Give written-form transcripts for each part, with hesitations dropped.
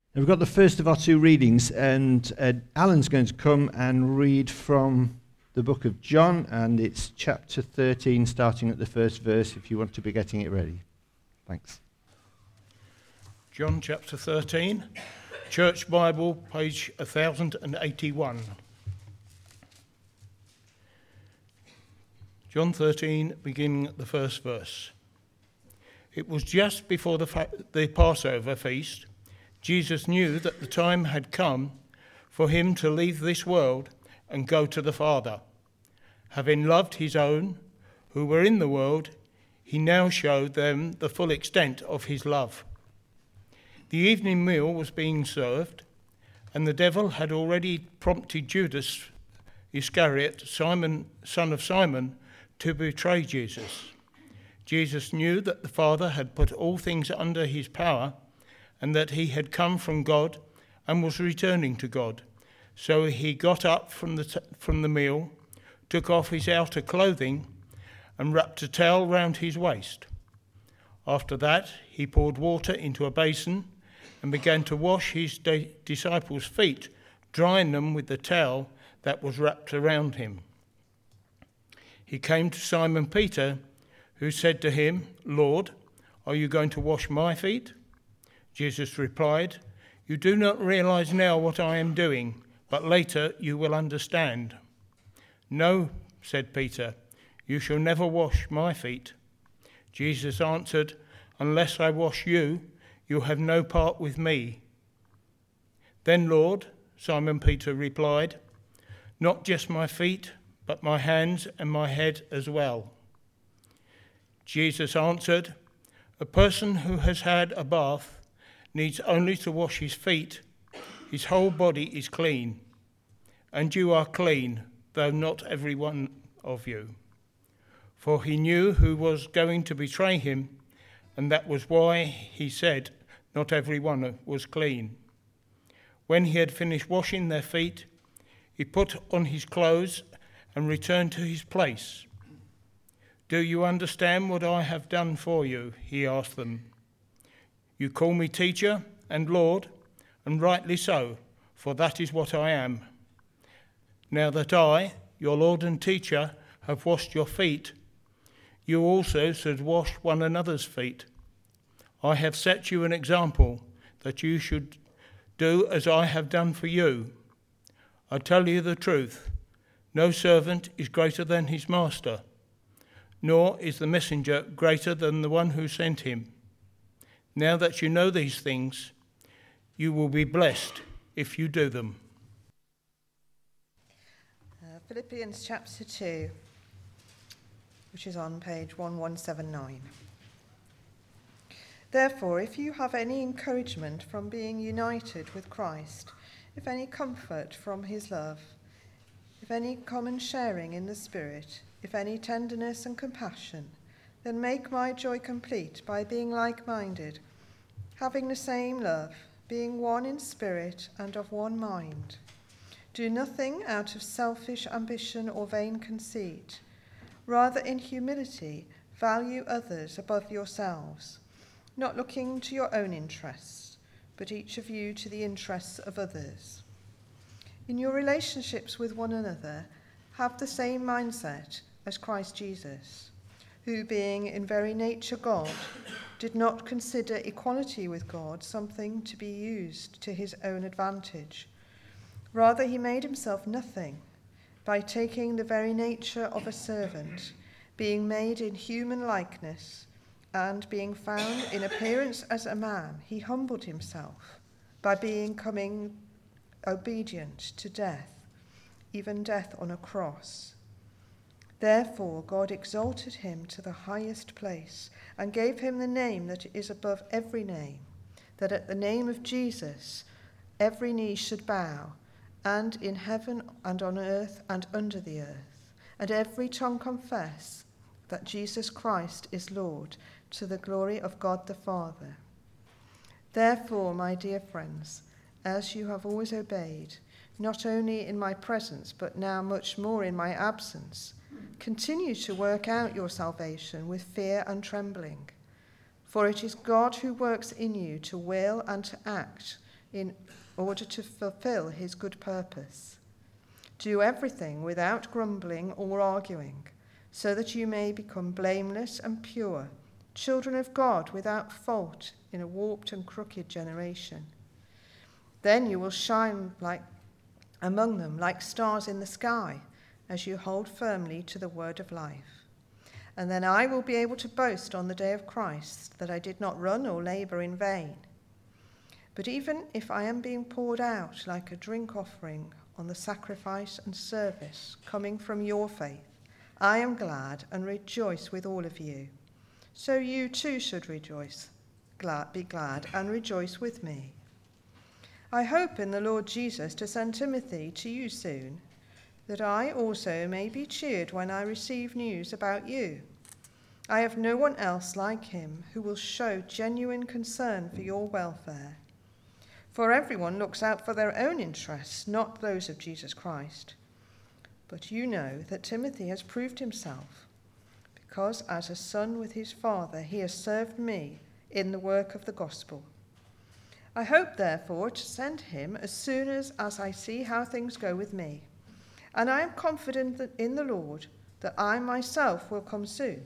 We've got the first of our two readings, and Alan's going to come and read from the book of John, and it's chapter 13, starting at the first verse, if you want to be getting it ready. Thanks. John chapter 13, Church Bible, page 1081. John 13, beginning at the first verse. It was just before the Passover feast. Jesus knew that the time had come for him to leave this world and go to the Father. Having loved his own, who were in the world, he now showed them the full extent of his love. The evening meal was being served, and the devil had already prompted Judas Iscariot, Simon, son of Simon, to betray Jesus. Jesus knew that the Father had put all things under his power, and that he had come from God and was returning to God. So he got up from the meal, took off his outer clothing, and wrapped a towel round his waist. After that, he poured water into a basin and began to wash his disciples' feet, drying them with the towel that was wrapped around him. He came to Simon Peter, who said to him, "Lord, are you going to wash my feet?" Jesus replied, "You do not realize now what I am doing, but later you will understand." "No," said Peter, "you shall never wash my feet." Jesus answered, "Unless I wash you, you have no part with me." "Then, Lord," Simon Peter replied, "not just my feet, but my hands and my head as well." Jesus answered, "A person who has had a bath needs only to wash his feet. His whole body is clean. And you are clean, though not every one of you." For he knew who was going to betray him, and that was why he said not every one was clean. When he had finished washing their feet, he put on his clothes and returned to his place. "Do you understand what I have done for you?" he asked them. "You call me teacher and Lord, and rightly so, for that is what I am. Now that I, your Lord and teacher, have washed your feet, you also should wash one another's feet. I have set you an example that you should do as I have done for you. I tell you the truth, no servant is greater than his master, nor is the messenger greater than the one who sent him. Now that you know these things, you will be blessed if you do them." Philippians chapter 2, which is on page 1179. "Therefore, if you have any encouragement from being united with Christ, if any comfort from his love, if any common sharing in the Spirit, if any tenderness and compassion, then make my joy complete by being like-minded, having the same love, being one in spirit and of one mind. Do nothing out of selfish ambition or vain conceit. Rather, in humility, value others above yourselves, not looking to your own interests, but each of you to the interests of others. In your relationships with one another, have the same mindset as Christ Jesus, who, being in very nature God, did not consider equality with God something to be used to his own advantage. Rather, he made himself nothing by taking the very nature of a servant, being made in human likeness, and being found in appearance as a man, he humbled himself by becoming obedient to death, even death on a cross. Therefore God exalted him to the highest place and gave him the name that is above every name, that at the name of Jesus every knee should bow, and in heaven and on earth and under the earth, and every tongue confess that Jesus Christ is Lord, to the glory of God the Father. Therefore, my dear friends, as you have always obeyed, not only in my presence, but now much more in my absence, continue to work out your salvation with fear and trembling. For it is God who works in you to will and to act in order to fulfill his good purpose. Do everything without grumbling or arguing, so that you may become blameless and pure, children of God without fault in a warped and crooked generation. Then you will shine among them like stars in the sky, as you hold firmly to the word of life. And then I will be able to boast on the day of Christ that I did not run or labor in vain. But even if I am being poured out like a drink offering on the sacrifice and service coming from your faith, I am glad and rejoice with all of you. So you too should rejoice, be glad and rejoice with me. I hope in the Lord Jesus to send Timothy to you soon, that I also may be cheered when I receive news about you. I have no one else like him who will show genuine concern for your welfare. For everyone looks out for their own interests, not those of Jesus Christ. But you know that Timothy has proved himself, because as a son with his father he has served me in the work of the gospel. I hope, therefore, to send him as soon as I see how things go with me. And I am confident that in the Lord that I myself will come soon.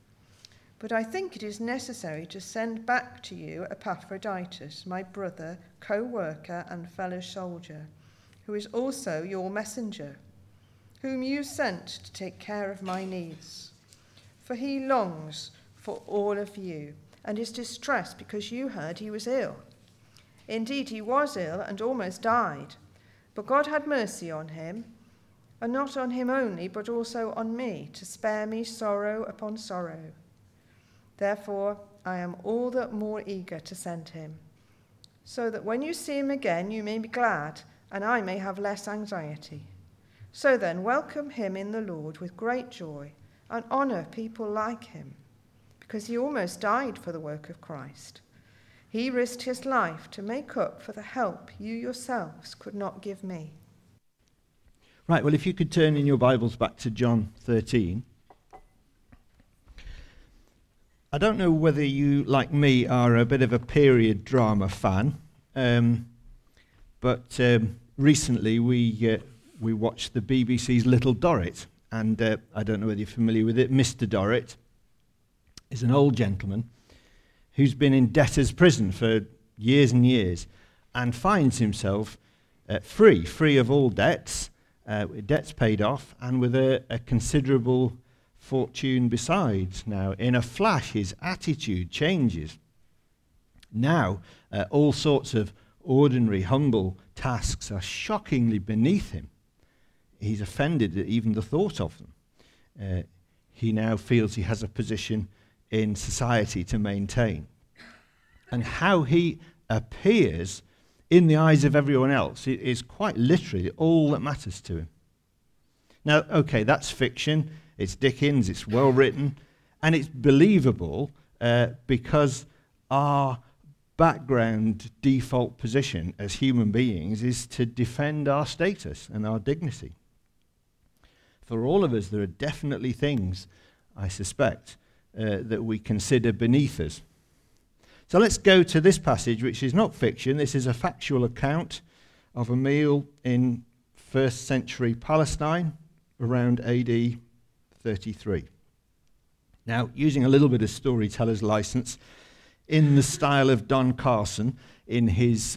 But I think it is necessary to send back to you Epaphroditus, my brother, co-worker and fellow soldier, who is also your messenger, whom you sent to take care of my needs. For he longs for all of you and is distressed because you heard he was ill. Indeed, he was ill and almost died, but God had mercy on him, and not on him only, but also on me, to spare me sorrow upon sorrow. Therefore, I am all the more eager to send him, so that when you see him again, you may be glad, and I may have less anxiety. So then, welcome him in the Lord with great joy, and honor people like him, because he almost died for the work of Christ. He risked his life to make up for the help you yourselves could not give me. Right, well, if you could turn in your Bibles back to John 13. I don't know whether you, like me, are a bit of a period drama fan, but recently we watched the BBC's Little Dorrit, and I don't know whether you're familiar with it. Mr. Dorrit is an old gentleman who's been in debtor's prison for years and years and finds himself free of all debts, debts paid off, and with a considerable fortune besides. Now, in a flash, his attitude changes. Now, all sorts of ordinary, humble tasks are shockingly beneath him. He's offended at even the thought of them. He now feels he has a position in society to maintain. And how he appears in the eyes of everyone else is quite literally all that matters to him. Now, okay, that's fiction. It's Dickens, it's well written, and it's believable because our background default position as human beings is to defend our status and our dignity. For all of us, there are definitely things, I suspect, that we consider beneath us. So let's go to this passage, which is not fiction. This is a factual account of a meal in first century Palestine around AD 33. Now, using a little bit of storyteller's license, in the style of Don Carson in his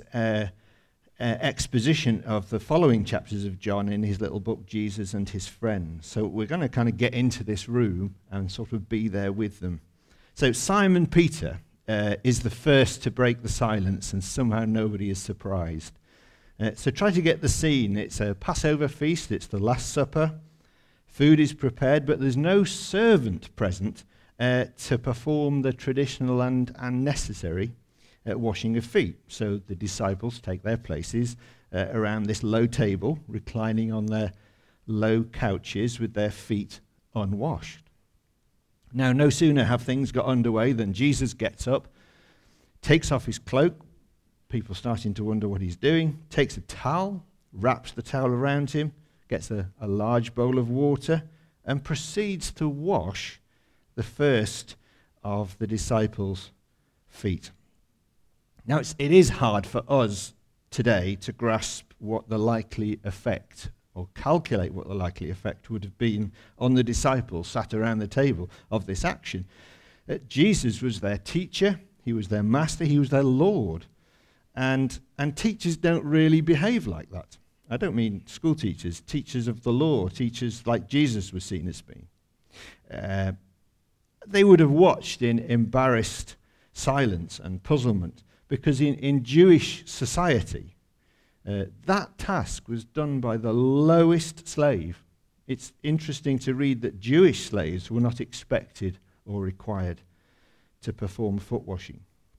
exposition of the following chapters of John in his little book, Jesus and His Friends. So we're going to kind of get into this room and sort of be there with them. So Simon Peter is the first to break the silence, and somehow nobody is surprised. So try to get the scene. It's a Passover feast. It's the Last Supper. Food is prepared, but there's no servant present to perform the traditional and necessary washing of feet. So the disciples take their places around this low table, reclining on their low couches with their feet unwashed. Now, no sooner have things got underway than Jesus gets up, takes off his cloak, people starting to wonder what he's doing, takes a towel, wraps the towel around him, gets a large bowl of water, and proceeds to wash the first of the disciples' feet. Now, it is hard for us today to grasp what the likely effect, or calculate what the likely effect would have been on the disciples sat around the table of this action. Jesus was their teacher, he was their master, he was their Lord. And teachers don't really behave like that. I don't mean school teachers, teachers of the law, teachers like Jesus was seen as being. They would have watched in embarrassed silence and puzzlement, because in Jewish society, that task was done by the lowest slave. It's interesting to read that Jewish slaves were not expected or required to perform foot washing.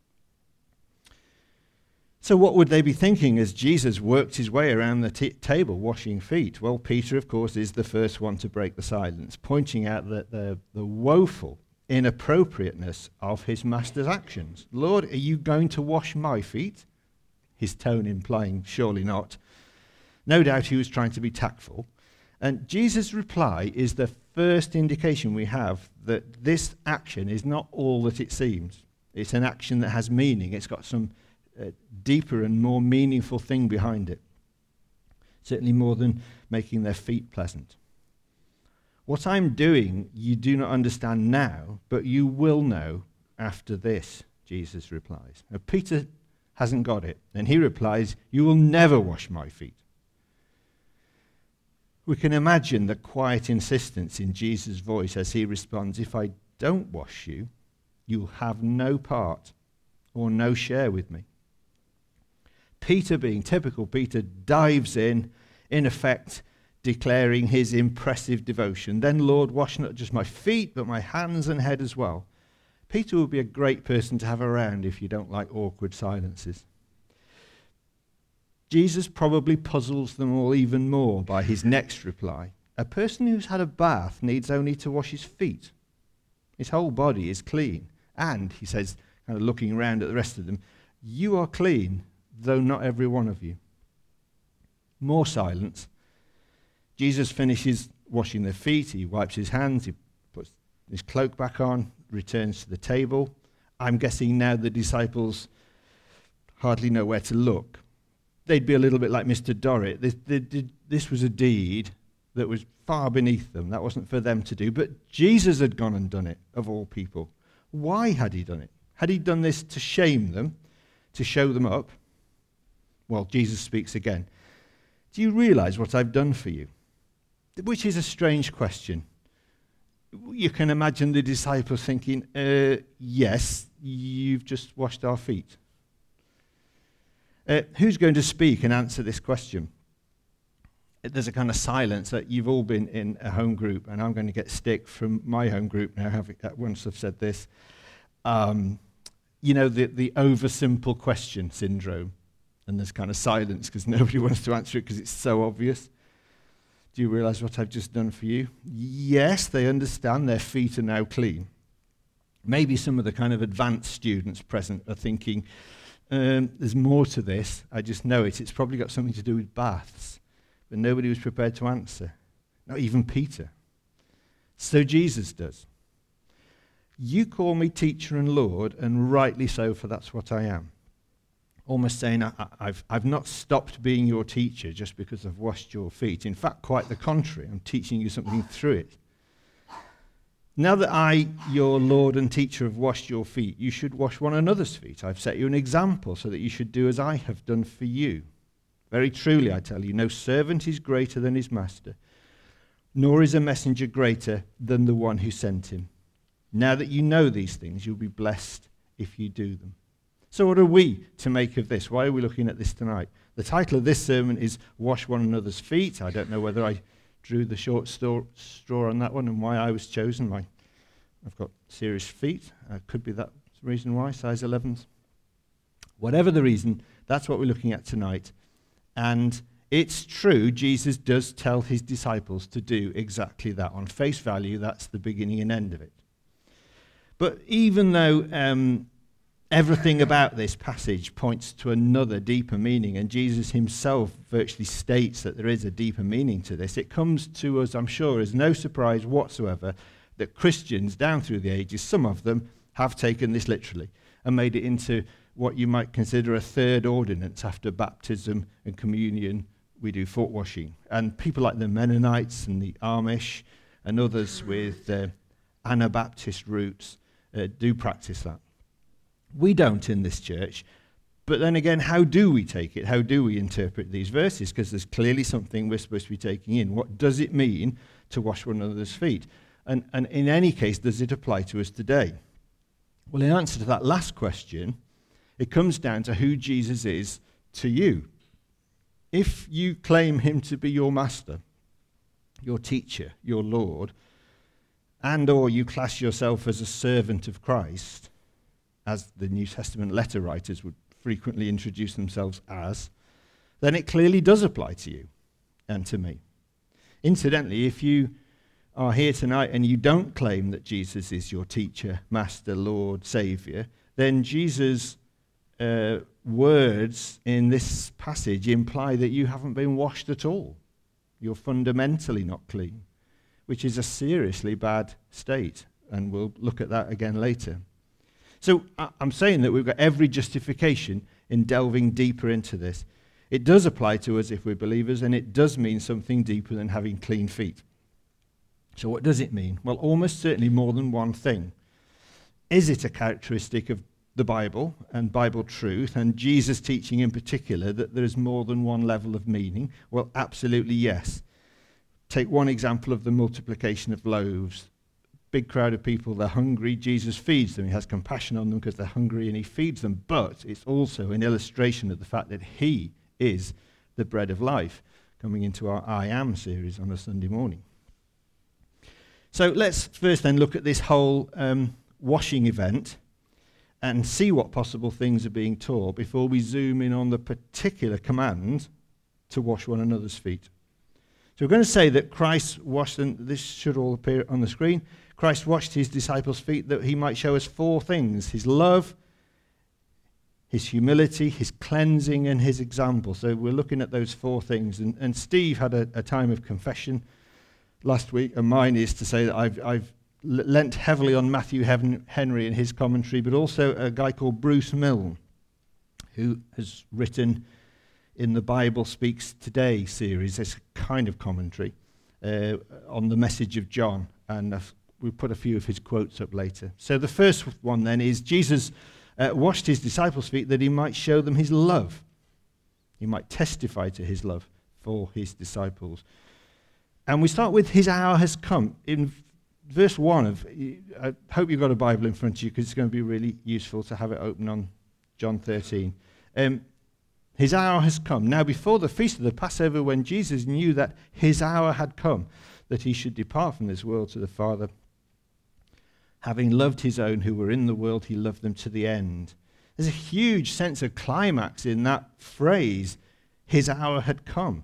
So what would they be thinking as Jesus worked his way around the table washing feet? Well, Peter, of course, is the first one to break the silence, pointing out that the woeful inappropriateness of his master's actions. Lord, are you going to wash my feet? His tone implying, surely not. No doubt he was trying to be tactful. And Jesus' reply is the first indication we have that this action is not all that it seems. It's an action that has meaning. It's got some deeper and more meaningful thing behind it. Certainly more than making their feet pleasant. What I'm doing you do not understand now, but you will know after this, Jesus replies. Now, Peter hasn't got it, and he replies, you will never wash my feet. We can imagine the quiet insistence in Jesus' voice as he responds, if I don't wash you, you'll have no part or no share with me. Peter, being typical Peter, dives in effect, declaring his impressive devotion. Then, Lord, wash not just my feet, but my hands and head as well. Peter would be a great person to have around if you don't like awkward silences. Jesus probably puzzles them all even more by his next reply. A person who's had a bath needs only to wash his feet. His whole body is clean. And, he says, kind of looking around at the rest of them, you are clean, though not every one of you. More silence. Jesus finishes washing their feet. He wipes his hands. He puts his cloak back on, returns to the table. I'm guessing now the disciples hardly know where to look. They'd be a little bit like Mr. Dorrit. This was a deed that was far beneath them. That wasn't for them to do. But Jesus had gone and done it, of all people. Why had he done it? Had he done this to shame them, to show them up? Well, Jesus speaks again. Do you realize what I've done for you? Which is a strange question. You can imagine the disciples thinking, yes, you've just washed our feet. Who's going to speak and answer this question? There's a kind of silence that you've all been in a home group, and I'm going to get stick from my home group now, once I've said this. You know, the oversimple question syndrome. And there's kind of silence because nobody wants to answer it because it's so obvious. Do you realize what I've just done for you? Yes, they understand their feet are now clean. Maybe some of the kind of advanced students present are thinking, there's more to this. I just know it. It's probably got something to do with baths. But nobody was prepared to answer. Not even Peter. So Jesus does. You call me teacher and Lord, and rightly so, for that's what I am. Almost saying, I've not stopped being your teacher just because I've washed your feet. In fact, quite the contrary. I'm teaching you something through it. Now that I, your Lord and teacher, have washed your feet, you should wash one another's feet. I've set you an example so that you should do as I have done for you. Very truly, I tell you, no servant is greater than his master, nor is a messenger greater than the one who sent him. Now that you know these things, you'll be blessed if you do them. So what are we to make of this? Why are we looking at this tonight? The title of this sermon is Wash One Another's Feet. I don't know whether I drew the short straw on that one and why I was chosen. I've got serious feet. Could be that reason why, size 11s. Whatever the reason, that's what we're looking at tonight. And it's true, Jesus does tell his disciples to do exactly that. On face value, that's the beginning and end of it. But even though everything about this passage points to another deeper meaning, and Jesus himself virtually states that there is a deeper meaning to this, it comes to us, I'm sure, as no surprise whatsoever that Christians down through the ages, some of them, have taken this literally and made it into what you might consider a third ordinance after baptism and communion. We do foot washing. And people like the Mennonites and the Amish and others with Anabaptist roots do practice that. We don't in this church. But then again, how do we take it? How do we interpret these verses? Because there's clearly something we're supposed to be taking in. What does it mean to wash one another's feet? And in any case, does it apply to us today? Well, in answer to that last question, it comes down to who Jesus is to you. If you claim him to be your master, your teacher, your Lord, and or you class yourself as a servant of Christ, as the New Testament letter writers would frequently introduce themselves as, then it clearly does apply to you and to me. Incidentally, if you are here tonight and you don't claim that Jesus is your teacher, master, Lord, Saviour, then Jesus' words in this passage imply that you haven't been washed at all. You're fundamentally not clean, which is a seriously bad state, and we'll look at that again later. So I'm saying that we've got every justification in delving deeper into this. It does apply to us if we're believers, and it does mean something deeper than having clean feet. So what does it mean? Well, almost certainly more than one thing. Is it a characteristic of the Bible and Bible truth, and Jesus' teaching in particular, that there is more than one level of meaning? Well, absolutely yes. Take one example of the multiplication of loaves. Big crowd of people, they're hungry. Jesus feeds them. He has compassion on them because they're hungry, and he feeds them. But it's also an illustration of the fact that he is the bread of life, coming into our I Am series on a Sunday morning. So let's first then look at this whole washing event and see what possible things are being taught before we zoom in on the particular command to wash one another's feet. So we're going to say that Christ washed, and this should all appear on the screen, Christ washed his disciples' feet that he might show us four things: his love, his humility, his cleansing, and his example. So we're looking at those four things. And Steve had a time of confession last week, and mine is to say that I've lent heavily on Matthew Henry in his commentary, but also a guy called Bruce Milne, who has written in the Bible Speaks Today series, this kind of commentary on the message of John, and we'll put a few of his quotes up later. So the first one then is Jesus washed his disciples' feet that he might show them his love. He might testify to his love for his disciples. And we start with his hour has come. In verse 1 I hope you've got a Bible in front of you, because it's going to be really useful to have it open on John 13. His hour has come. Now, before the feast of the Passover, when Jesus knew that his hour had come, that he should depart from this world to the Father, having loved his own who were in the world, he loved them to the end. There's a huge sense of climax in that phrase, his hour had come.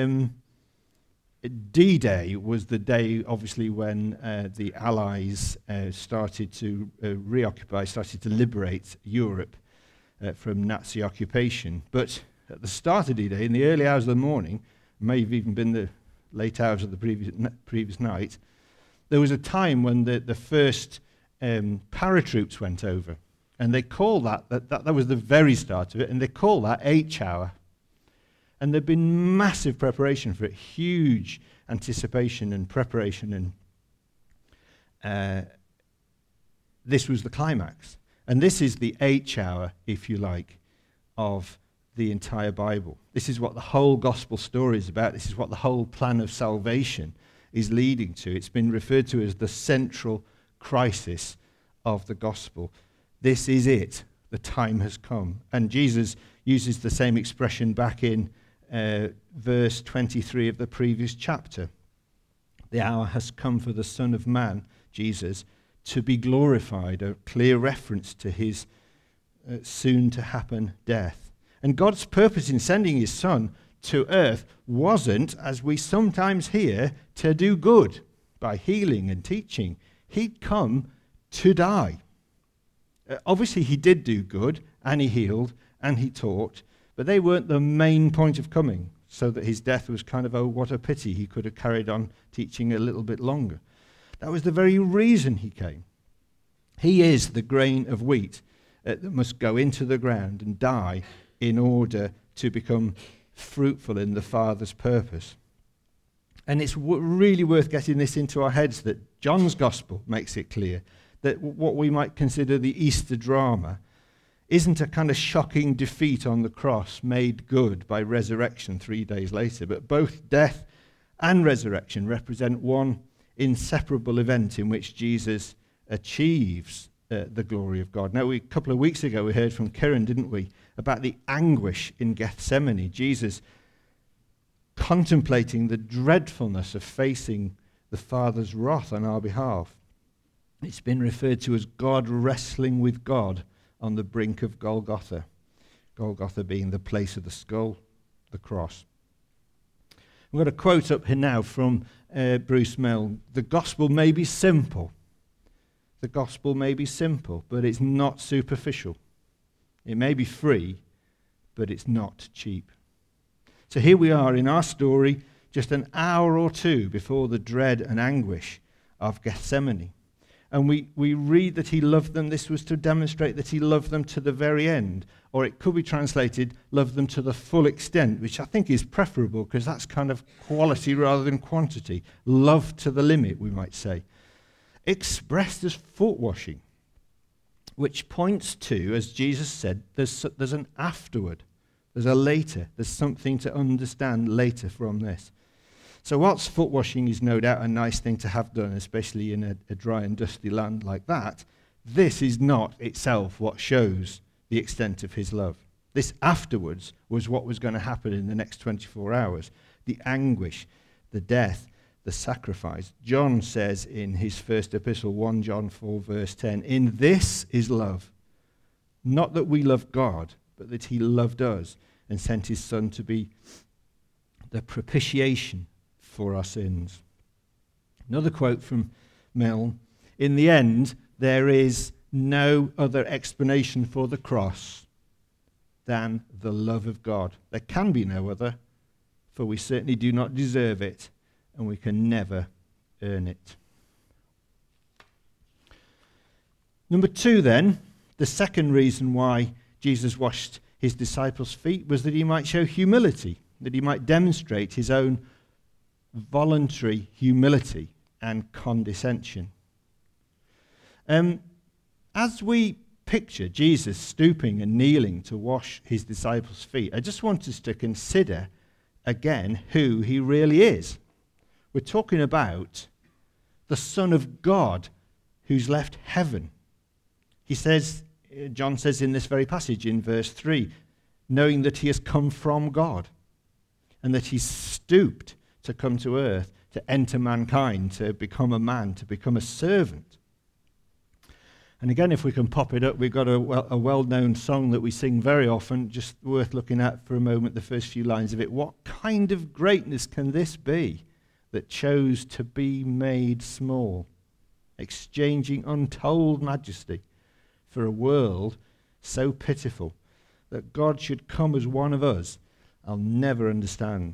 D-Day was the day, obviously, when the Allies started to started to liberate Europe from Nazi occupation. But at the start of D-Day, in the early hours of the morning, may have even been the late hours of the previous night, there was a time when the first paratroops went over. And they call that was the very start of it, and they call that H-hour. And there'd been massive preparation for it, huge anticipation and preparation, and this was the climax. And this is the H-hour, if you like, of the entire Bible. This is what the whole gospel story is about. This is what the whole plan of salvation is leading to. It's been referred to as the central crisis of the gospel. This is it. The time has come. And Jesus uses the same expression back in verse 23 of the previous chapter. The hour has come for the Son of Man, Jesus, to be glorified, a clear reference to his soon-to-happen death. And God's purpose in sending his Son to earth wasn't, as we sometimes hear, to do good by healing and teaching. He'd come to die. Obviously, he did do good, and he healed, and he taught, but they weren't the main point of coming, so that his death was kind of, oh, what a pity, he could have carried on teaching a little bit longer. That was the very reason he came. He is the grain of wheat. that must go into the ground and die in order to become fruitful in the Father's purpose. And it's really worth getting this into our heads that John's Gospel makes it clear that what we might consider the Easter drama isn't a kind of shocking defeat on the cross made good by resurrection 3 days later, but both death and resurrection represent one inseparable event in which Jesus achieves the glory of God. Now, a couple of weeks ago we heard from Kieran, didn't we, about the anguish in Gethsemane. Jesus contemplating the dreadfulness of facing the Father's wrath on our behalf. It's been referred to as God wrestling with God on the brink of Golgotha. Golgotha being the place of the skull, the cross. I've got a quote up here now from Bruce Mill. The gospel may be simple. The gospel may be simple, but it's not superficial. It may be free, but it's not cheap. So here we are in our story, just an hour or two before the dread and anguish of Gethsemane. And we read that he loved them. This was to demonstrate that he loved them to the very end. Or it could be translated, loved them to the full extent, which I think is preferable because that's kind of quality rather than quantity. Love to the limit, we might say. Expressed as foot washing, which points to, as Jesus said, there's an afterward. There's a later. There's something to understand later from this. So whilst foot washing is no doubt a nice thing to have done, especially in a dry and dusty land like that, this is not itself what shows the extent of his love. This afterwards was what was going to happen in the next 24 hours. The anguish, the death, the sacrifice. John says in his first epistle, 1 John 4 verse 10, in this is love. Not that we love God, but that he loved us and sent his Son to be the propitiation for our sins. Another quote from Mill, in the end, there is no other explanation for the cross than the love of God. There can be no other, for we certainly do not deserve it, and we can never earn it. Number 2 then, the second reason why Jesus washed his disciples' feet was that he might show humility, that he might demonstrate his own voluntary humility and condescension. As we picture Jesus stooping and kneeling to wash his disciples' feet, I just want us to consider again who he really is. We're talking about the Son of God who's left heaven. He says, John says in this very passage in verse 3, knowing that he has come from God and that he's stooped to come to earth, to enter mankind, to become a man, to become a servant. And again, if we can pop it up, we've got a well-known song that we sing very often, just worth looking at for a moment, the first few lines of it. What kind of greatness can this be that chose to be made small, exchanging untold majesty for a world so pitiful that God should come as one of us? I'll never understand.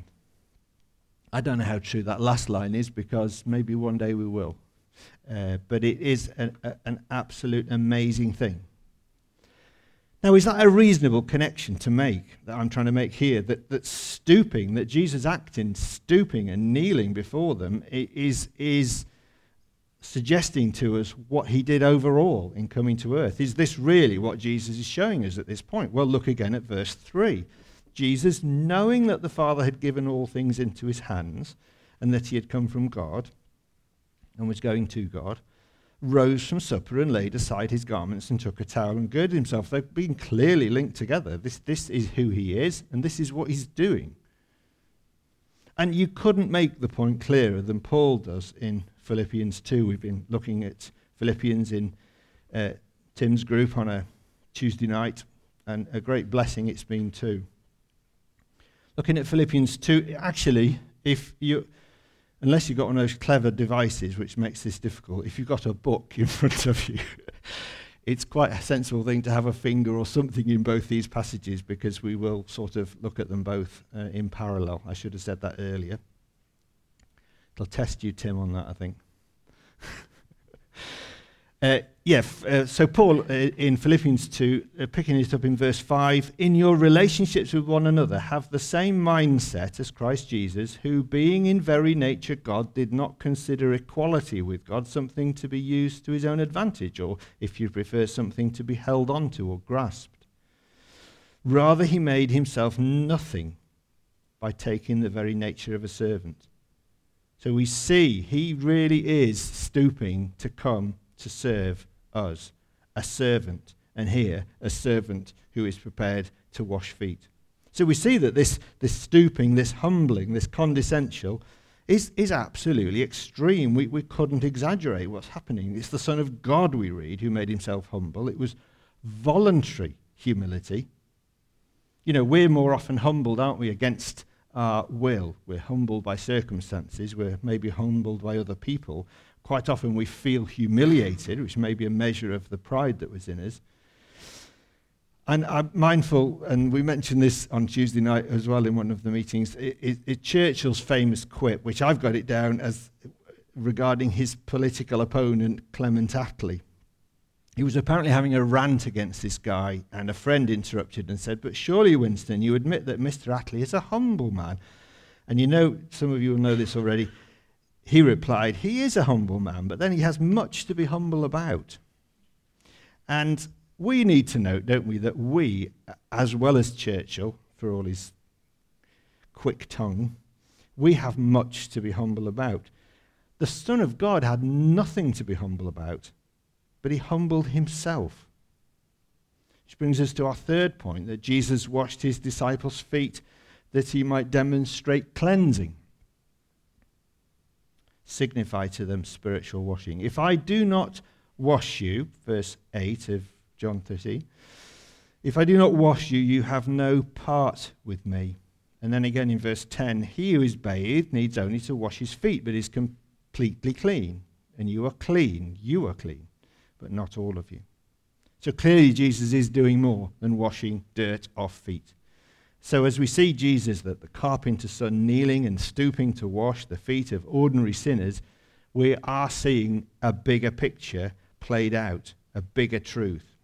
I don't know how true that last line is, because maybe one day we will. But it is an absolute amazing thing. Now, is that a reasonable connection to make, that I'm trying to make here, that stooping, that Jesus acting, stooping and kneeling before them is suggesting to us what he did overall in coming to earth? Is this really what Jesus is showing us at this point? Well, look again at verse 3. Jesus, knowing that the Father had given all things into his hands and that he had come from God and was going to God, rose from supper and laid aside his garments and took a towel and girded himself. They've been clearly linked together. This is who he is, and this is what he's doing. And you couldn't make the point clearer than Paul does in Philippians 2. We've been looking at Philippians in Tim's group on a Tuesday night, and a great blessing it's been too. Looking at Philippians 2, actually, unless you've got one of those clever devices which makes this difficult, if you've got a book in front of you, it's quite a sensible thing to have a finger or something in both these passages, because we will sort of look at them both in parallel. I should have said that earlier. It'll test you, Tim, on that, I think. So Paul in Philippians 2, picking it up in verse 5, in your relationships with one another, have the same mindset as Christ Jesus, who being in very nature God, did not consider equality with God something to be used to his own advantage, or if you prefer, something to be held onto or grasped. Rather, he made himself nothing by taking the very nature of a servant. So we see he really is stooping to come to serve us, a servant, and here a servant who is prepared to wash feet. So we see that this stooping, this humbling, this condescension is absolutely extreme. We couldn't exaggerate what's happening. It's the Son of God, we read, who made himself humble. It was voluntary humility. You know, we're more often humbled, aren't we, against our will. We're humbled by circumstances. We're maybe humbled by other people. Quite often we feel humiliated, which may be a measure of the pride that was in us. And I'm mindful, and we mentioned this on Tuesday night as well in one of the meetings, Churchill's famous quip, which I've got it down as regarding his political opponent, Clement Attlee. He was apparently having a rant against this guy, and a friend interrupted and said, "But surely, Winston, you admit that Mr. Attlee is a humble man." And you know, some of you will know this already, he replied, he is a humble man, but then he has much to be humble about. And we need to note, don't we, that we, as well as Churchill, for all his quick tongue, we have much to be humble about. The Son of God had nothing to be humble about, but he humbled himself. Which brings us to our third point, that Jesus washed his disciples' feet that he might demonstrate cleansing. Signify to them spiritual washing. If I do not wash you, verse 8 of John 13, if I do not wash you, you have no part with me. And then again in verse 10, he who is bathed needs only to wash his feet, but is completely clean. And you are clean, but not all of you. So clearly Jesus is doing more than washing dirt off feet. So as we see Jesus, that the carpenter's son, kneeling and stooping to wash the feet of ordinary sinners, we are seeing a bigger picture played out, a bigger truth.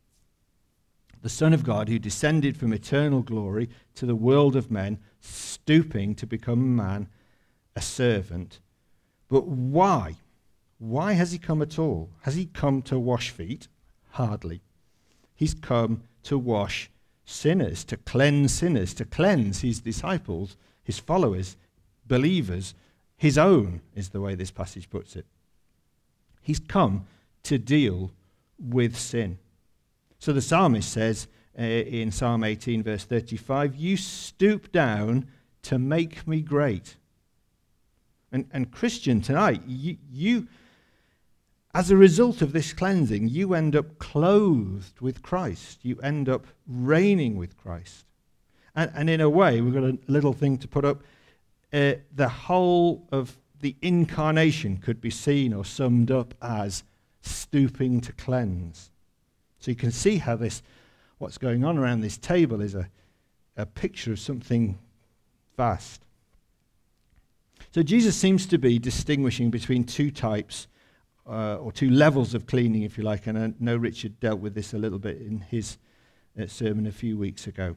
The Son of God, who descended from eternal glory to the world of men, stooping to become a man, a servant. But why? Why has he come at all? Has he come to wash feet? Hardly. He's come to wash sinners, to cleanse his disciples, his followers, believers, his own, is the way this passage puts it. He's come to deal with sin. So the psalmist says in Psalm 18, verse 35, you stoop down to make me great. And Christian, tonight, you as a result of this cleansing, you end up clothed with Christ. You end up reigning with Christ. And in a way, we've got a little thing to put up. The whole of the incarnation could be seen or summed up as stooping to cleanse. So you can see how what's going on around this table is a picture of something vast. So Jesus seems to be distinguishing between two types or two levels of cleaning, if you like, and I know Richard dealt with this a little bit in his sermon a few weeks ago.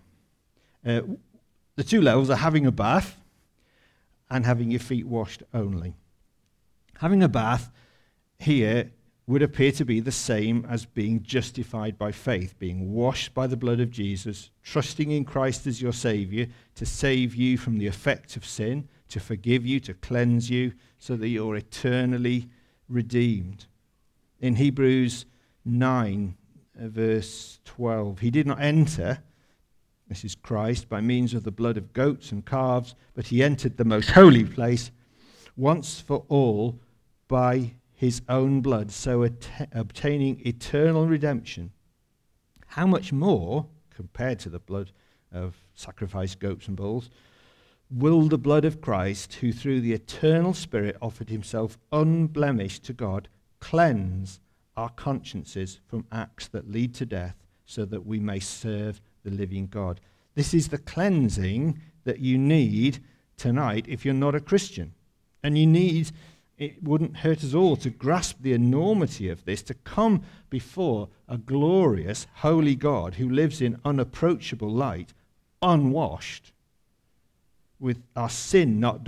The two levels are having a bath and having your feet washed only. Having a bath here would appear to be the same as being justified by faith, being washed by the blood of Jesus, trusting in Christ as your Saviour to save you from the effect of sin, to forgive you, to cleanse you, so that you're eternally redeemed. In Hebrews 9, verse 12, he did not enter, this is Christ, by means of the blood of goats and calves, but he entered the most holy place once for all by his own blood, so obtaining eternal redemption. How much more, compared to the blood of sacrificed goats and bulls, will the blood of Christ, who through the eternal Spirit offered himself unblemished to God, cleanse our consciences from acts that lead to death, so that we may serve the living God. This is the cleansing that you need tonight if you're not a Christian. And you need, it wouldn't hurt us all to grasp the enormity of this, to come before a glorious, holy God who lives in unapproachable light, unwashed, with our sin not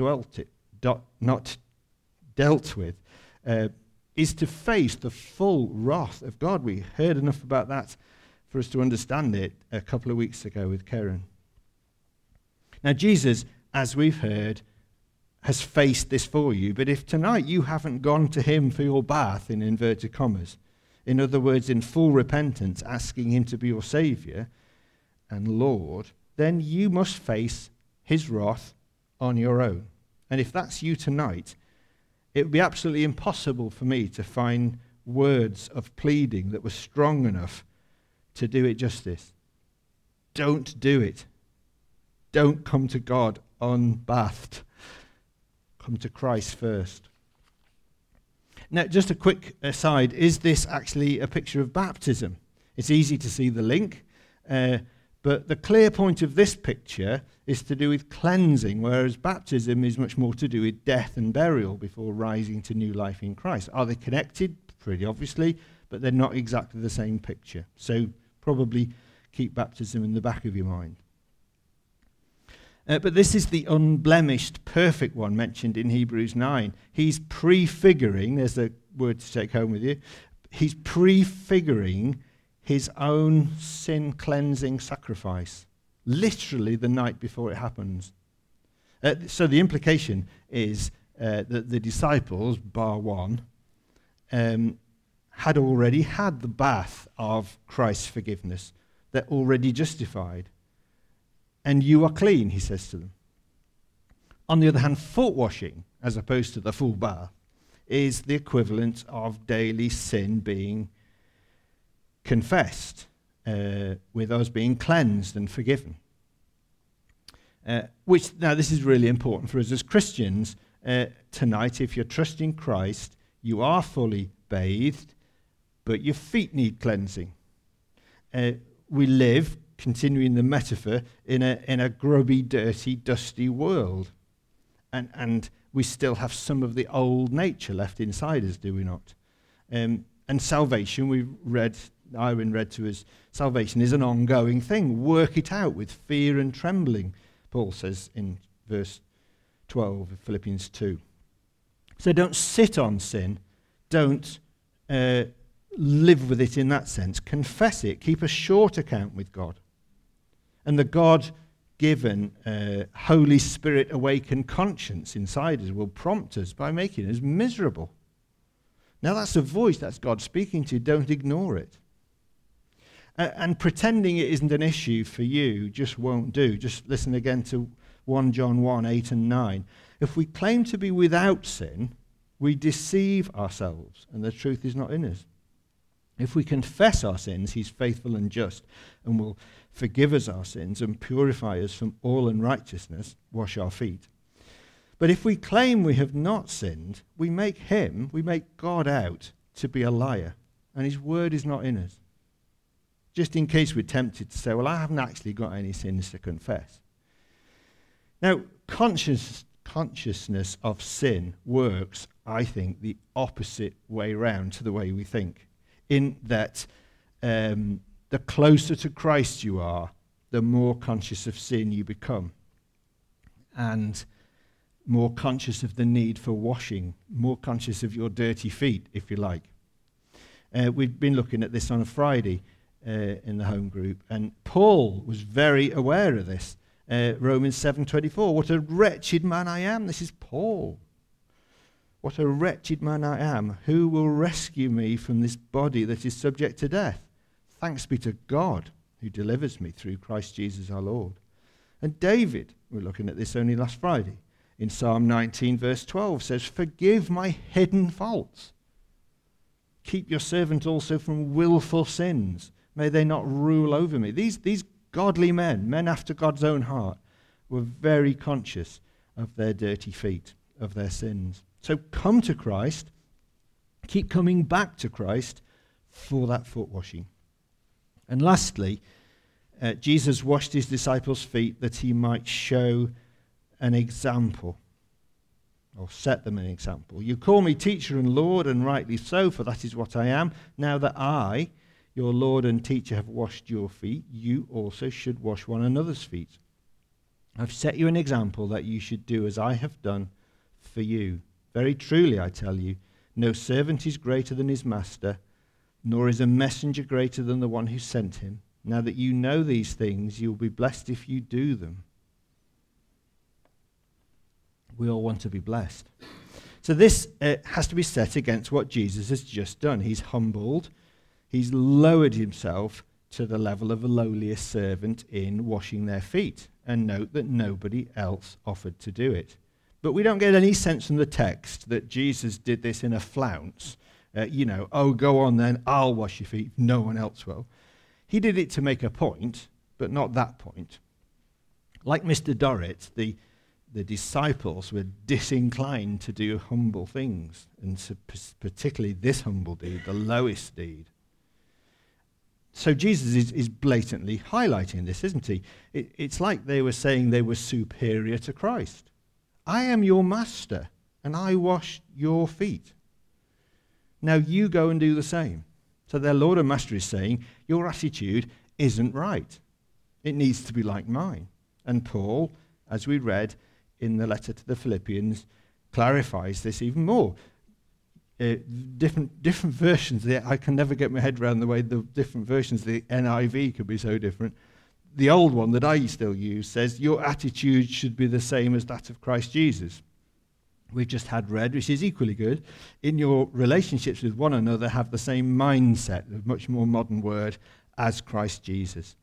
dealt with, is to face the full wrath of God. We heard enough about that for us to understand it a couple of weeks ago with Karen. Now, Jesus, as we've heard, has faced this for you, but if tonight you haven't gone to him for your bath, in inverted commas, in other words, in full repentance, asking him to be your Saviour and Lord, then you must face his wrath on your own. And if that's you tonight, it would be absolutely impossible for me to find words of pleading that were strong enough to do it justice. Don't do it. Don't come to God unbathed. Come to Christ first. Now, just a quick aside, is this actually a picture of baptism? It's easy to see the link, but the clear point of this picture is to do with cleansing, whereas baptism is much more to do with death and burial before rising to new life in Christ. Are they connected? Pretty obviously, but they're not exactly the same picture. So probably keep baptism in the back of your mind. But this is the unblemished, perfect one mentioned in Hebrews 9. He's prefiguring, there's a word to take home with you, he's prefiguring his own sin-cleansing sacrifice, literally the night before it happens. So the implication is that the disciples, bar one, had already had the bath of Christ's forgiveness. They're already justified. And you are clean, he says to them. On the other hand, foot washing, as opposed to the full bath, is the equivalent of daily sin being confessed, with us being cleansed and forgiven. Now this is really important for us as Christians. Tonight, if you're trusting Christ, you are fully bathed, but your feet need cleansing. We live, continuing the metaphor, in a grubby, dirty, dusty world. And we still have some of the old nature left inside us, do we not? And salvation, Irene read to us, salvation is an ongoing thing. Work it out with fear and trembling, Paul says in verse 12 of Philippians 2. So don't sit on sin. Don't live with it in that sense. Confess it. Keep a short account with God. And the God-given, Holy Spirit-awakened conscience inside us will prompt us by making us miserable. Now that's a voice, that's God speaking to you. Don't ignore it. And pretending it isn't an issue for you just won't do. Just listen again to 1 John 1, 8 and 9. If we claim to be without sin, we deceive ourselves, and the truth is not in us. If we confess our sins, he's faithful and just and will forgive us our sins and purify us from all unrighteousness, wash our feet. But if we claim we have not sinned, we make God out to be a liar, and his word is not in us. Just in case we're tempted to say, well, I haven't actually got any sins to confess. Now, consciousness of sin works, I think, the opposite way round to the way we think. In that the closer to Christ you are, the more conscious of sin you become. And more conscious of the need for washing, more conscious of your dirty feet, if you like. We've been looking at this on a Friday in the home group, and Paul was very aware of this. Romans 7:24, what a wretched man I am. This is Paul. What a wretched man I am. Who will rescue me from this body that is subject to death? Thanks be to God who delivers me through Christ Jesus our Lord. And David, we were looking at this only last Friday, in Psalm 19 verse 12 says, forgive my hidden faults. Keep your servant also from willful sins. May they not rule over me. These godly men after God's own heart, were very conscious of their dirty feet, of their sins. So come to Christ, keep coming back to Christ for that foot washing. And lastly, Jesus washed his disciples' feet that he might show an example. or set them an example. You call me teacher and Lord, and rightly so, for that is what I am. Now that I, your Lord and teacher, have washed your feet, you also should wash one another's feet. I've set you an example that you should do as I have done for you. Very truly, I tell you, no servant is greater than his master, nor is a messenger greater than the one who sent him. Now that you know these things, you will be blessed if you do them. We all want to be blessed. So this has to be set against what Jesus has just done. He's humbled. He's lowered himself to the level of a lowliest servant in washing their feet. And note that nobody else offered to do it. But we don't get any sense from the text that Jesus did this in a flounce. Oh, go on then, I'll wash your feet. No one else will. He did it to make a point, but not that point. Like Mr. Dorrit, the disciples were disinclined to do humble things, and particularly this humble deed, the lowest deed. So Jesus is blatantly highlighting this, isn't he? It's like they were saying they were superior to Christ. I am your master, and I wash your feet. Now you go and do the same. So their Lord and Master is saying, your attitude isn't right. It needs to be like mine. And Paul, as we read in the letter to the Philippians, clarifies this even more. Different versions. I can never get my head around the way the different versions of the NIV could be so different. The old one that I still use says, your attitude should be the same as that of Christ Jesus. We've just had read, which is equally good. In your relationships with one another, have the same mindset, a much more modern word, as Christ Jesus.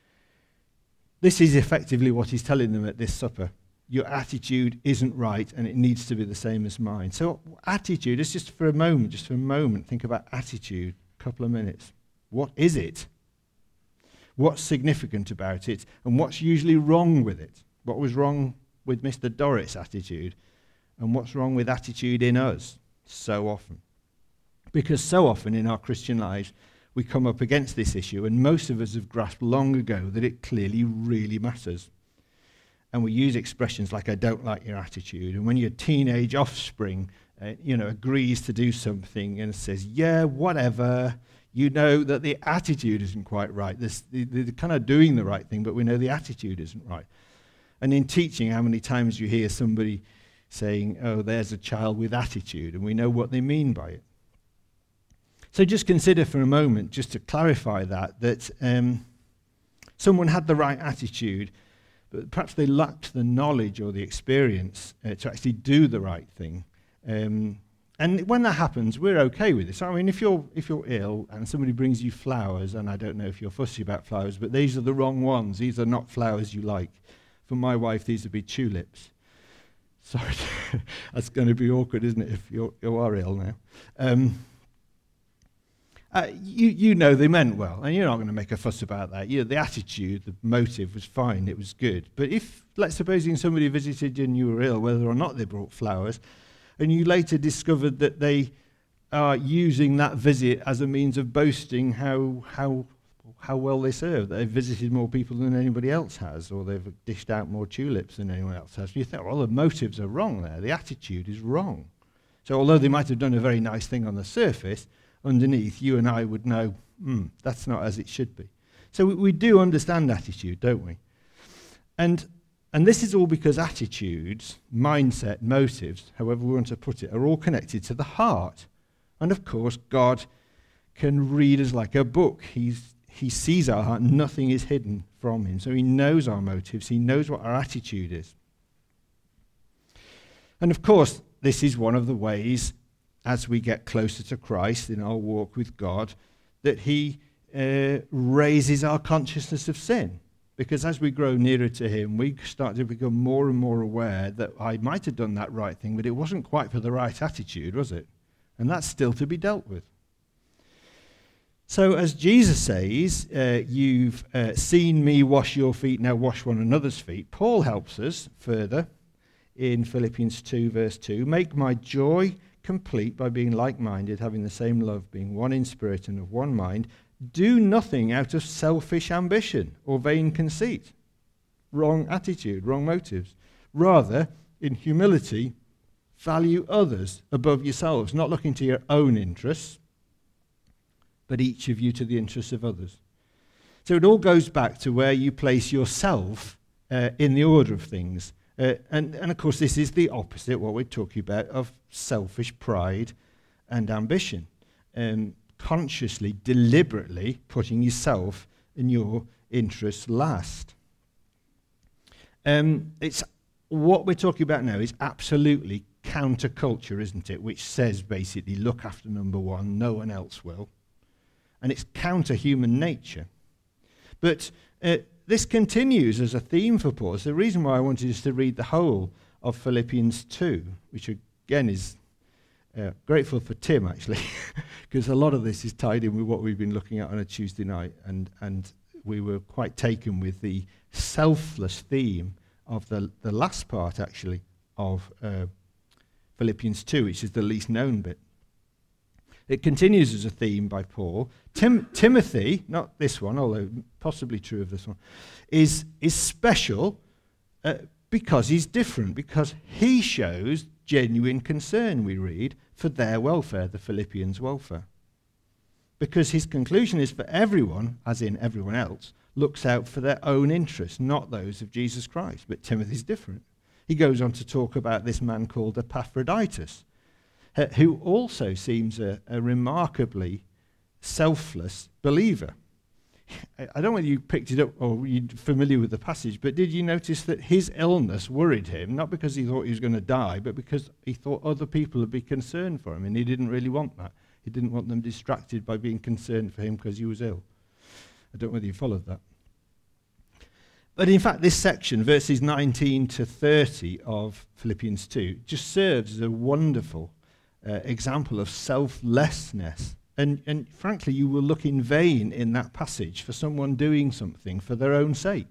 This is effectively what he's telling them at this supper. Your attitude isn't right, and it needs to be the same as mine. So attitude is just for a moment, think about attitude, a couple of minutes. What is it? What's significant about it, and what's usually wrong with it? What was wrong with Mr. Dorrit's attitude, and what's wrong with attitude in us so often? Because so often in our Christian lives, we come up against this issue, and most of us have grasped long ago that it clearly really matters. And we use expressions like, I don't like your attitude. And when your teenage offspring, agrees to do something and says, yeah, whatever, you know that the attitude isn't quite right. They're kind of doing the right thing, but we know the attitude isn't right. And in teaching, how many times you hear somebody saying, oh, there's a child with attitude, and we know what they mean by it. So just consider for a moment, just to clarify that someone had the right attitude, but perhaps they lacked the knowledge or the experience to actually do the right thing. And when that happens, we're okay with this. I mean, if you're ill and somebody brings you flowers, and I don't know if you're fussy about flowers, but these are the wrong ones. These are not flowers you like. For my wife, these would be tulips. Sorry, that's going to be awkward, isn't it, if you are ill now? You know they meant well, and you're not going to make a fuss about that. The attitude, the motive was fine, it was good. But if, let's suppose somebody visited you and you were ill, whether or not they brought flowers, and you later discovered that they are using that visit as a means of boasting how well they serve, that they've visited more people than anybody else has, or they've dished out more tulips than anyone else has. You think, well, the motives are wrong there. The attitude is wrong. So although they might have done a very nice thing on the surface, underneath, you and I would know, that's not as it should be. So we do understand attitude, don't we? And this is all because attitudes, mindset, motives, however we want to put it, are all connected to the heart. And of course, God can read us like a book. He sees our heart. Nothing is hidden from him. So he knows our motives. He knows what our attitude is. And of course, this is one of the ways, as we get closer to Christ in our walk with God, that he raises our consciousness of sin. Because as we grow nearer to him, we start to become more and more aware that I might have done that right thing, but it wasn't quite for the right attitude, was it? And that's still to be dealt with. So as Jesus says, you've seen me wash your feet, now wash one another's feet. Paul helps us further in Philippians 2, verse 2. Make my joy complete by being like-minded, having the same love, being one in spirit and of one mind. Do nothing out of selfish ambition or vain conceit. Wrong attitude, wrong motives. Rather, in humility, value others above yourselves, not looking to your own interests, but each of you to the interests of others. So it all goes back to where you place yourself in the order of things. And of course, this is the opposite, what we're talking about, of selfish pride and ambition. Consciously, deliberately putting yourself and your interests last. It's what we're talking about now is absolutely counterculture, isn't it? Which says basically, look after number one, no one else will. And it's counter human nature. But this continues as a theme for Paul. It's the reason why I wanted us to read the whole of Philippians 2, which again is grateful for Tim, actually, because a lot of this is tied in with what we've been looking at on a Tuesday night, and we were quite taken with the selfless theme of the last part, actually, of Philippians 2, which is the least known bit. It continues as a theme by Paul. Timothy, not this one, although possibly true of this one, is special because he's different, because he shows genuine concern, we read, for their welfare, the Philippians' welfare. Because his conclusion is for everyone, as in everyone else, looks out for their own interests, not those of Jesus Christ. But Timothy's different. He goes on to talk about this man called Epaphroditus, who also seems a remarkably selfless believer. I don't know whether you picked it up or you're familiar with the passage, but did you notice that his illness worried him, not because he thought he was going to die, but because he thought other people would be concerned for him, and he didn't really want that. He didn't want them distracted by being concerned for him because he was ill. I don't know whether you followed that. But in fact, this section, verses 19 to 30 of Philippians 2, just serves as a wonderful example of selflessness. And frankly, you will look in vain in that passage for someone doing something for their own sake,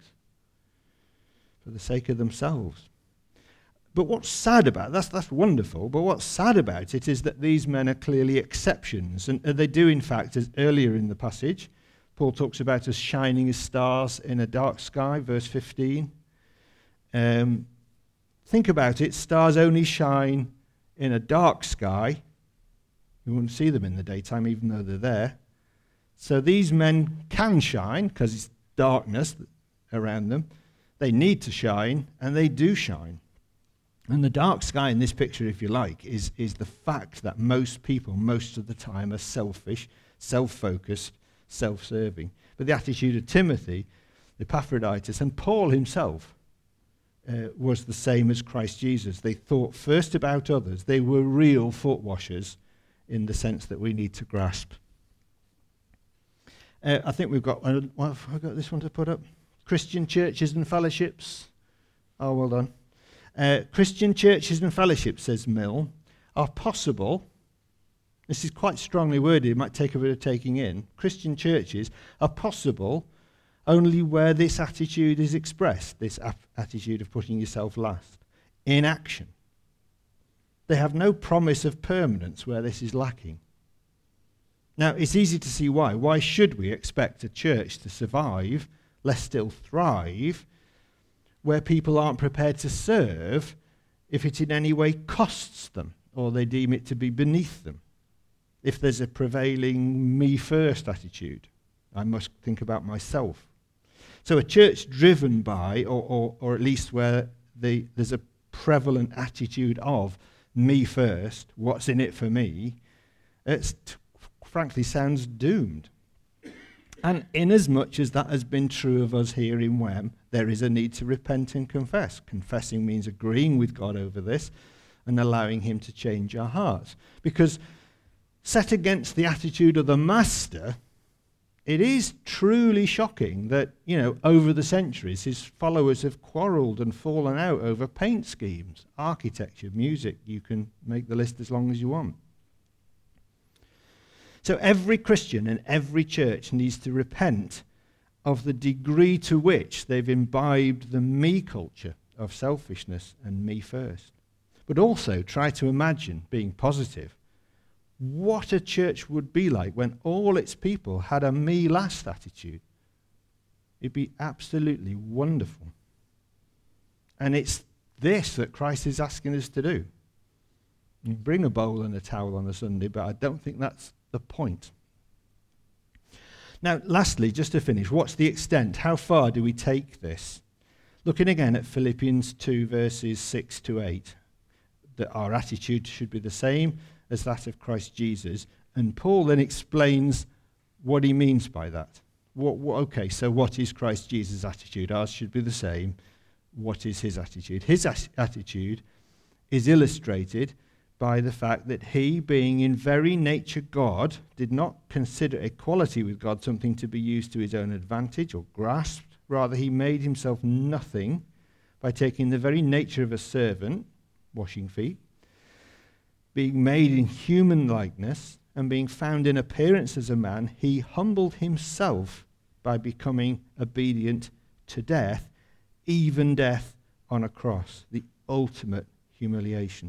for the sake of themselves. But what's sad about it, that's wonderful, but what's sad about it is that these men are clearly exceptions. And they do, in fact, as earlier in the passage, Paul talks about us shining as stars in a dark sky, verse 15. Think about it, stars only shine in a dark sky. You wouldn't see them in the daytime, even though they're there. So these men can shine, because it's darkness around them. They need to shine, and they do shine. And the dark sky in this picture, if you like, is the fact that most people, most of the time, are selfish, self-focused, self-serving. But the attitude of Timothy, Epaphroditus, and Paul himself was the same as Christ Jesus. They thought first about others. They were real foot washers in the sense that we need to grasp. I think we've got, have I got this one to put up? Christian churches and fellowships. Oh, well done. Christian churches and fellowships, says Mill, are possible. This is quite strongly worded. It might take a bit of taking in. Christian churches are possible only where this attitude is expressed, this attitude of putting yourself last, in action. They have no promise of permanence where this is lacking. Now, it's easy to see why. Why should we expect a church to survive, less still thrive, where people aren't prepared to serve if it in any way costs them or they deem it to be beneath them? If there's a prevailing me-first attitude, I must think about myself. So a church driven by, or at least where there's a prevalent attitude of me first, what's in it for me, frankly sounds doomed. And inasmuch as that has been true of us here in Wem, there is a need to repent and confess. Confessing means agreeing with God over this and allowing him to change our hearts. Because set against the attitude of the master, it is truly shocking that, over the centuries, his followers have quarrelled and fallen out over paint schemes, architecture, music. You can make the list as long as you want. So every Christian and every church needs to repent of the degree to which they've imbibed the me culture of selfishness and me first. But also try to imagine, being positive, what a church would be like when all its people had a me last attitude. It'd be absolutely wonderful. And it's this that Christ is asking us to do. You bring a bowl and a towel on a Sunday, but I don't think that's the point. Now, lastly, just to finish, what's the extent? How far do we take this? Looking again at Philippians 2, verses 6 to 8, that our attitude should be the same as that of Christ Jesus. And Paul then explains what he means by that. Okay, so what is Christ Jesus' attitude? Ours should be the same. What is his attitude? His attitude is illustrated by the fact that he, being in very nature God, did not consider equality with God something to be used to his own advantage or grasped. Rather, he made himself nothing by taking the very nature of a servant, washing feet, being made in human likeness, and being found in appearance as a man, he humbled himself by becoming obedient to death, even death on a cross, the ultimate humiliation.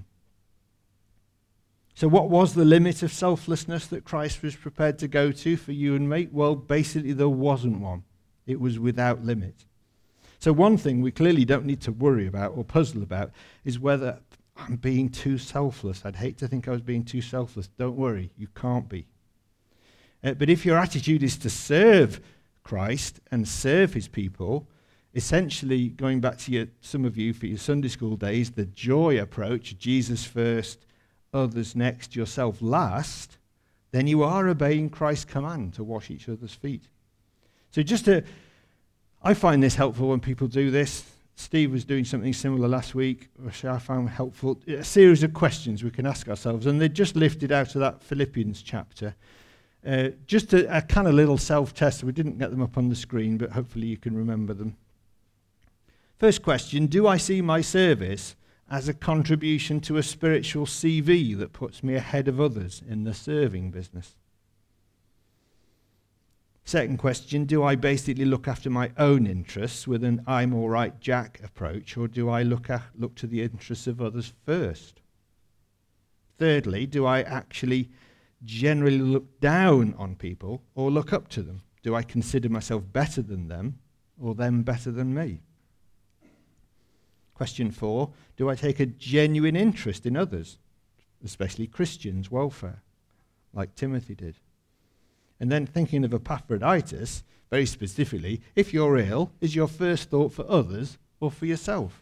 So what was the limit of selflessness that Christ was prepared to go to for you and me? Well, basically there wasn't one. It was without limit. So one thing we clearly don't need to worry about or puzzle about is whether I'm being too selfless. I'd hate to think I was being too selfless. Don't worry, you can't be. But if your attitude is to serve Christ and serve his people, essentially going back to some of you for your Sunday school days, the joy approach, Jesus first, others next, yourself last, then you are obeying Christ's command to wash each other's feet. So I find this helpful when people do this. Steve was doing something similar last week, which I found helpful. A series of questions we can ask ourselves, and they're just lifted out of that Philippians chapter. Just a kind of little self-test. We didn't get them up on the screen, but hopefully you can remember them. First question, do I see my service as a contribution to a spiritual CV that puts me ahead of others in the serving business? Second question, do I basically look after my own interests with an I'm all right Jack approach, or do I look to the interests of others first? Thirdly, do I actually generally look down on people or look up to them? Do I consider myself better than them or them better than me? Question 4, do I take a genuine interest in others, especially Christians' welfare, like Timothy did? And then thinking of Epaphroditus, very specifically, if you're ill, is your first thought for others or for yourself?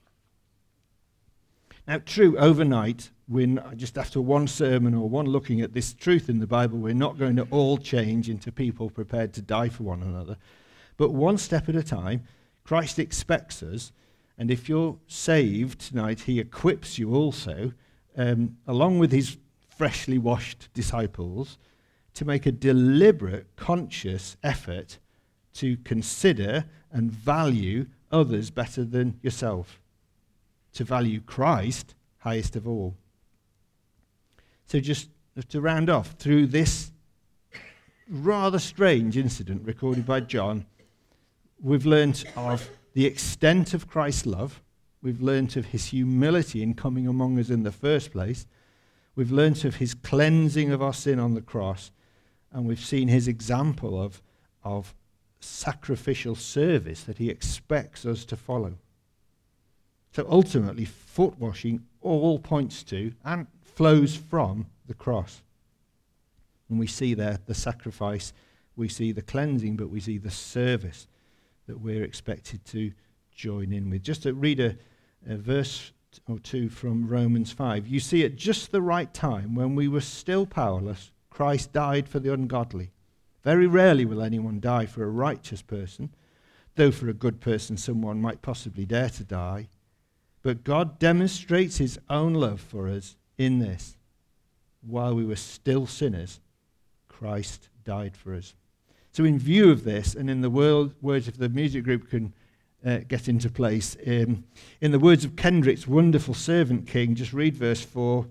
Now, true, overnight, just after one sermon or one looking at this truth in the Bible, we're not going to all change into people prepared to die for one another. But one step at a time, Christ expects us, and if you're saved tonight, he equips you also, along with his freshly washed disciples, to make a deliberate, conscious effort to consider and value others better than yourself, to value Christ highest of all. So just to round off, through this rather strange incident recorded by John, we've learnt of the extent of Christ's love. We've learnt of his humility in coming among us in the first place. We've learnt of his cleansing of our sin on the cross. And we've seen his example of sacrificial service that he expects us to follow. So ultimately, foot washing all points to and flows from the cross. And we see there the sacrifice, we see the cleansing, but we see the service that we're expected to join in with. Just to read a verse or two from Romans 5. You see, at just the right time, when we were still powerless, Christ died for the ungodly. Very rarely will anyone die for a righteous person, though for a good person someone might possibly dare to die. But God demonstrates his own love for us in this. While we were still sinners, Christ died for us. So in view of this, and in the words of the music group can get into place, in the words of Kendrick's wonderful Servant King, just read verse 4,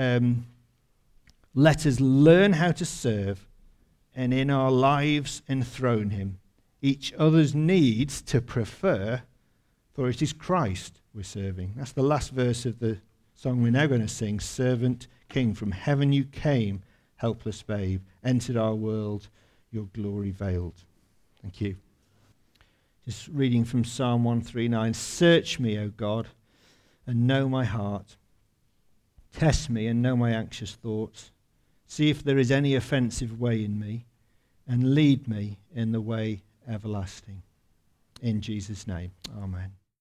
let us learn how to serve and in our lives enthrone him. Each other's needs to prefer, for it is Christ we're serving. That's the last verse of the song we're now going to sing. Servant King, from heaven you came, helpless babe, entered our world, your glory veiled. Thank you. Just reading from Psalm 139. Search me, O God, and know my heart. Test me and know my anxious thoughts. See if there is any offensive way in me, and lead me in the way everlasting. In Jesus' name, amen.